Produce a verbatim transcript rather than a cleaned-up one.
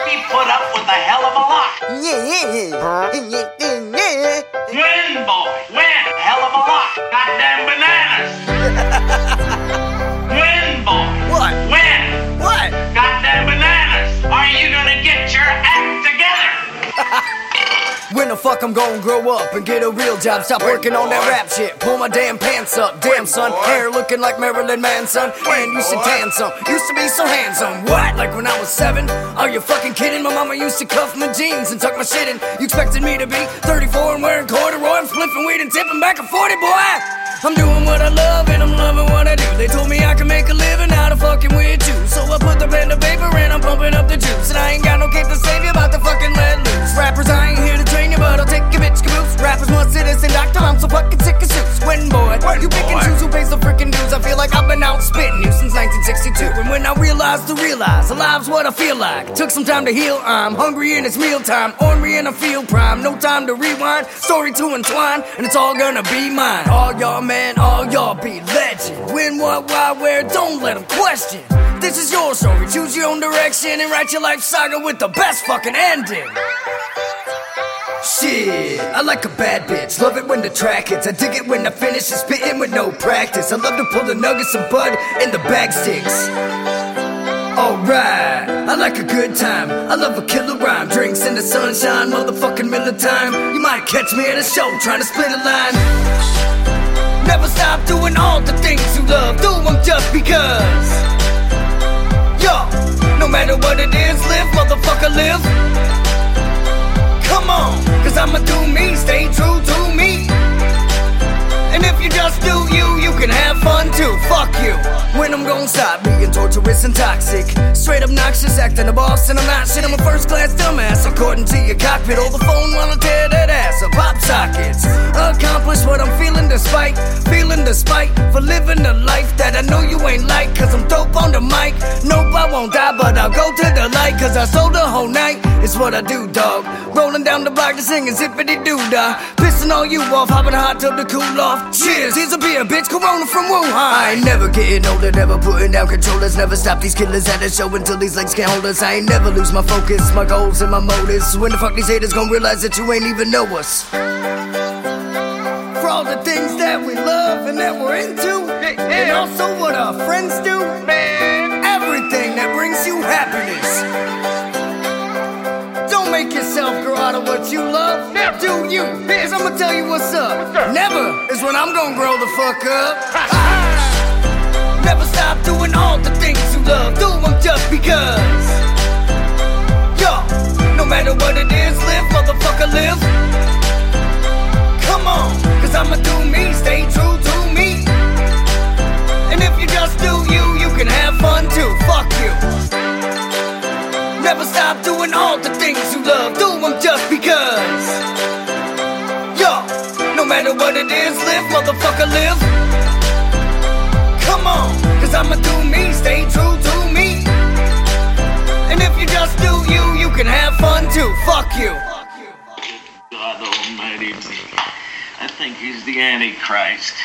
He put up with a hell of a lot. Win, boy, win. Hell of a lot. Goddamn bananas. Win, boy. What? Win. What? Goddamn bananas. Are you gonna get your act together? When the fuck I'm gonna grow up and get a real job? Stop working on that rap shit. Pull my damn pants up. Damn son, hair looking like Marilyn Manson. And you should tan some. Used to be so handsome. What? Like when I was seven? Are you fucking kidding? My mama used to cuff my jeans and tuck my shit in. You expected me to be thirty-four and wearing corduroy? I'm spliffing weed and tipping back a forty, boy. I'm doing what I love and I'm loving what I do. They told me I could make a living out of fucking with you. So I put the pen to paper and I'm pumping up the juice. And I ain't got no cape to save you, about to fucking let loose. Rappers, I ain't here to train you, but I'll take your bitch caboose. Rappers must citizen doctor, I'm so fucking sick of suits. When boy, you pick and choose who pays the freaking dues. I feel like I've been out spitting you since nineteen sixty-two. And when I realized to realize, alive's what I feel like. Took some time to heal, I'm hungry and it's mealtime. Ornery and I feel prime, no time to rewind. Story to entwine, and it's all gonna be mine. All y'all man, all y'all be legend. When, what, why, where, don't let them question. This is your story, choose your own direction and write your life saga with the best fucking ending. Shit, I like a bad bitch, love it when the track hits. I dig it when I finish and spitting with no practice. I love to pull the nuggets of bud and the bag sticks. Alright, I like a good time. I love a killer rhyme, drinks in the sunshine, motherfucking Miller time. You might catch me at a show trying to split a line. Never stop doing all the things you love, do them just because. Yo, no matter what it is, live, motherfucker, live. Come on, cause I'ma do me, stay true to me. And if you just do you, you can have fun too, fuck you. When I'm gon' stop being torturous and toxic, straight obnoxious, acting a boss and I'm not shit. I'm a first class dumbass, according to your cockpit. Hold the phone while I tear that ass up, pop sockets. Accomplish what I'm feeling despite, feeling despite for living the life that I know you ain't like. Cause I'm dope on the mic, nope I won't die but I'll go to the light. Cause I sold the whole night, it's what I do dog. Rolling down the block to sing and zippity doo dah. Pissing all you off, hopping a hot tub to cool off. Cheers, here's a beer, bitch, Corona from Wuhan. I ain't never getting older, never putting down controllers. Never stop these killers at the show until these legs can't hold us. I ain't never lose my focus, my goals and my motives. When the fuck these haters gon' realize that you ain't even know us? For all the things that we love and that we're into, and also what our friends do, everything that brings you happiness. Don't make yourself grow out of what you love. Do you? Cause I'ma tell you what's up. Never is when I'm gonna grow the fuck up. Never stop doing all the things you love. Do them just because. Yo, no matter what it is, live, motherfucker, live. Come on, cause I'ma do me, stay true to me. And if you just do you, you can have fun too. Fuck you. Never stop doing all the things you love. Do them just because. Yo, no matter what it is, live, motherfucker, live. Come on, cause I'ma do me, stay true to me. And if you just do you, you can have fun too. Fuck you. God almighty, I think he's the Antichrist.